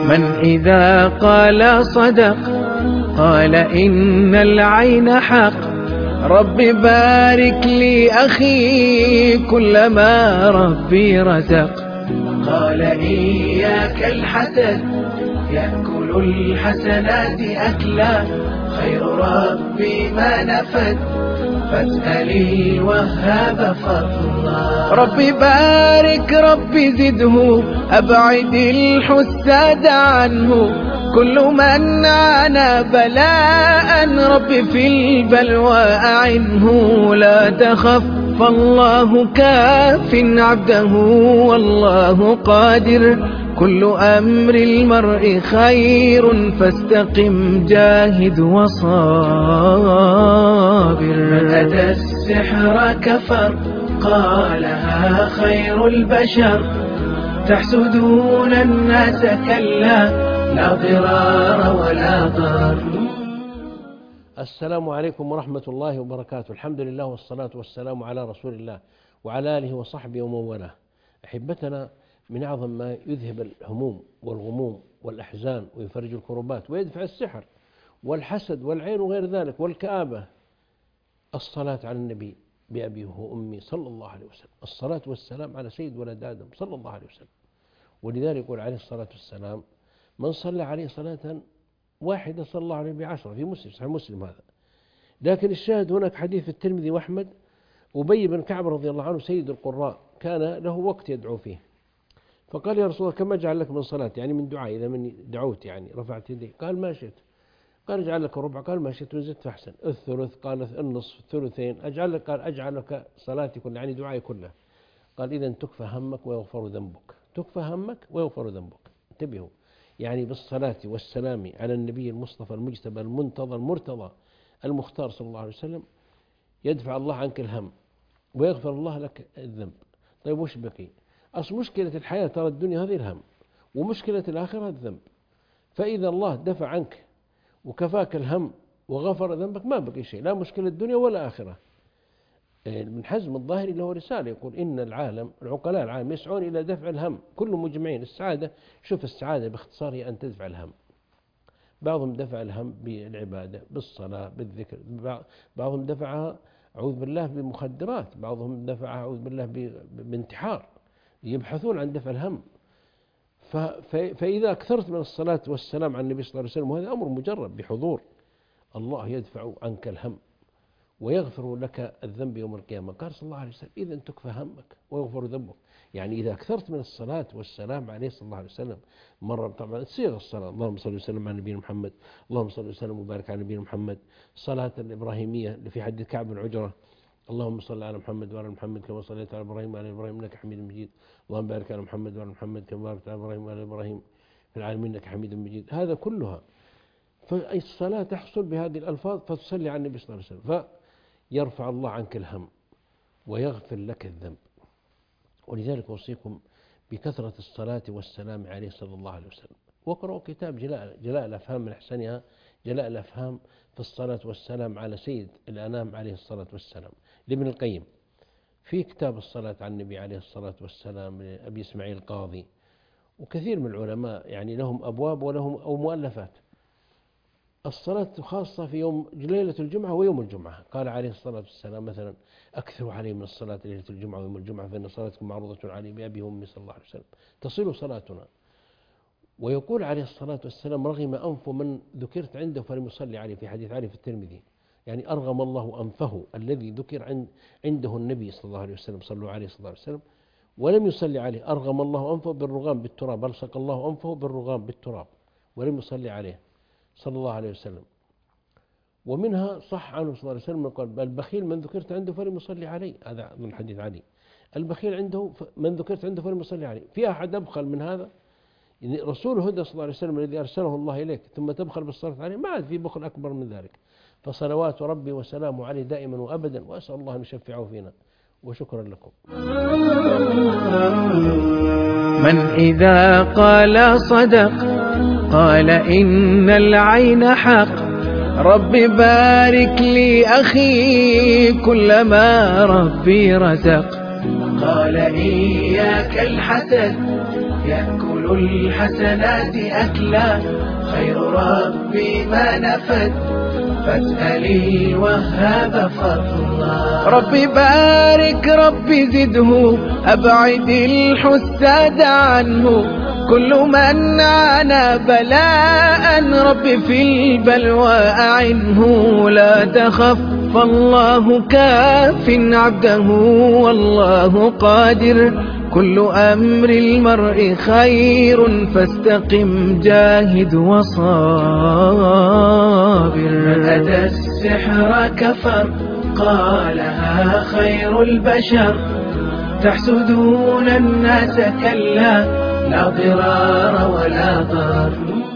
من إذا قال صدق، قال إن العين حق. رب بارك لي أخي كلما ربي رزق. قال إياك الحسد، يأكل الحسنات أكلا. خير ربي ما نفد، فاسأل الوهاب فضلا. ربي بارك ربي زده، أبعد الحساد عنه. كل من عانى بلاء ربي في البلوى أعنه. لا تخف فالله كاف عبده، والله قادر. كل أمر المرء خير، فاستقم جاهد وصابر. من أتى السحر كفر، قالها خير البشر. تحسدون الناس كلا، لا ضرار ولا ضرر. السلام عليكم ورحمة الله وبركاته. الحمد لله والصلاة والسلام على رسول الله وعلى آله وصحبه ومن والاه. أحبتنا، من أعظم ما يذهب الهموم والغموم والأحزان ويفرج الكربات ويدفع السحر والحسد والعين وغير ذلك والكآبة الصلاة على النبي بأبي وأمي صلى الله عليه وسلم. الصلاة والسلام على سيد ولد آدم صلى الله عليه وسلم. ولذلك يقول عليه الصلاة والسلام: من صلى عليه صلاة واحدة صلى الله عليه ب10. في مسلم، صحيح مسلم هذا. لكن الشاهد هناك حديث الترمذي وأحمد: أبي بن كعب رضي الله عنه سيد القراء كان له وقت يدعو فيه، فقال: يا رسول الله، كم أجعل لك من صلاة؟ يعني من دعاء، إذا من دعوت يعني رفعت يدي. قال: ما شئت. قال: اجعل لك ربع. قال: ما شئت. وزدت فأحسن. الثلث. قال: النصف. الثلثين. أجعل لك. قال: أجعل لك صلاتي كلها، يعني دعائي كله. قال: إذا تكفى همك ويغفر ذنبك. تكفى همك ويغفر ذنبك. انتبهوا، يعني بالصلاة والسلام على النبي المصطفى المجتبى المنتظى المرتضى المختار صلى الله عليه وسلم يدفع الله عنك الهم ويغفر الله لك الذنب. طيب وش بقي؟ أصل مشكلة الحياة ترى الدنيا هذه الهم، ومشكلة الآخرة الذنب. فإذا الله دفع عنك وكفاك الهم وغفر ذنبك ما بقي شيء، لا مشكلة الدنيا ولا آخرة. ابن حزم الظاهري له رسالة يقول: إن العالم، العقلاء العالم يسعون إلى دفع الهم، كلهم مجمعين. السعادة، شوف السعادة باختصار هي أن تدفع الهم. بعضهم دفع الهم بالعبادة، بالصلاة، بالذكر. بعضهم دفعها أعوذ بالله بمخدرات، بعضهم دفعها أعوذ بالله بانتحار. يبحثون عن دفع الهم. فإذا أكثرت من الصلاة والسلام على النبي صلى الله عليه وسلم، وهذا أمر مجرب بحضور، الله يدفع عنك الهم ويغفر لك الذنب يوم القيامة. قال صلى الله عليه وسلم: إذا تكفى همك ويغفر ذنبك. يعني إذا أكثرت من الصلاة والسلام عليه صلى الله عليه وسلم، مرة طبعا صيغ الصلاة: اللهم صل وسلم على نبينا محمد، اللهم صل وسلم وبارك على نبينا محمد. صلاة الإبراهيمية اللي في حديث كعب بن عجرة: اللهم صل على محمد وعلى محمد كما صليت على إبراهيم وعلى إبراهيم إنك حميد مجيد. اللهم بارك على محمد وعلى محمد كما باركت على إبراهيم وعلى إبراهيم في العالمين إنك حميد مجيد. هذا كلها فالصلاة تحصل بهذه الألفاظ، فتصلي على النبي صلى الله عليه وسلم، يرفع الله عنك الهم ويغفر لك الذنب. ولذلك أوصيكم بكثرة الصلاة والسلام عليه صلى الله عليه وسلم. واقرأوا كتاب جلاء الأفهام، من أحسنها جلاء الأفهام في الصلاة والسلام على سيد الأنام عليه الصلاة والسلام لابن القيم. في كتاب الصلاة على النبي عليه الصلاة والسلام لأبي إسماعيل القاضي، وكثير من العلماء يعني لهم أبواب ولهم أو مؤلفات. الصلاة خاصة في يوم ليلة الجمعة ويوم الجمعة. قال عليه الصلاة والسلام مثلا: أكثروا علي من الصلاة ليلة الجمعة ويوم الجمعة، فإن صلاتكم معروضة علي بأبي وأمي صلى الله عليه وسلم، تصل صلاتنا. ويقول عليه الصلاة والسلام: رغم أنف من ذكرت عنده فلم يصلي عليه، في حديث علي في الترمذي. يعني أرغم الله أنفه الذي ذكر عنده النبي صلى الله عليه وسلم، صلوا عليه صلى الله عليه وسلم، ولم يصلي عليه. أرغم الله أنفه بالرغام بالتراب، ألصق الله أنفه بالرغام بالتراب ولم يصلي عليه صلى الله عليه وسلم. ومنها صح عنه صلى الله عليه وسلم قال: البخيل من ذكرت عنده فلم يصلي عليه. هذا من حديث علي. البخيل عنده من ذكرت عنده فلم يصلي عليه. في أحد أبخل من هذا؟ يعني رسول هدى صلى الله عليه وسلم الذي أرسله الله إليك ثم تبخل بالصلاة عليه؟ ما عاد في بخل أكبر من ذلك. فصلوات ربي وسلامه عليه دائما وأبدا، وأسأل الله أن يشفعه فينا. وشكرا لكم. من إذا قال صدق، قال إن العين حق. رب بارك لي أخي كلما ربي رزق. قال إياك الحسد يأكل الحسنات أكلا، خير ربي ما نفد فاسأل الوهاب فضلا. ربي بارك ربي زده أبعد الحساد عنه، كل من عانى بلاء ربي في البلوى أعنه. لا تخف فالله كاف عبده والله قادر، كل أمر المرء خير فاستقم جاهد وصابر. من أتى السحر كفر قالها خير البشر، تحسدون الناس كلا لا ضرار ولا ضرر.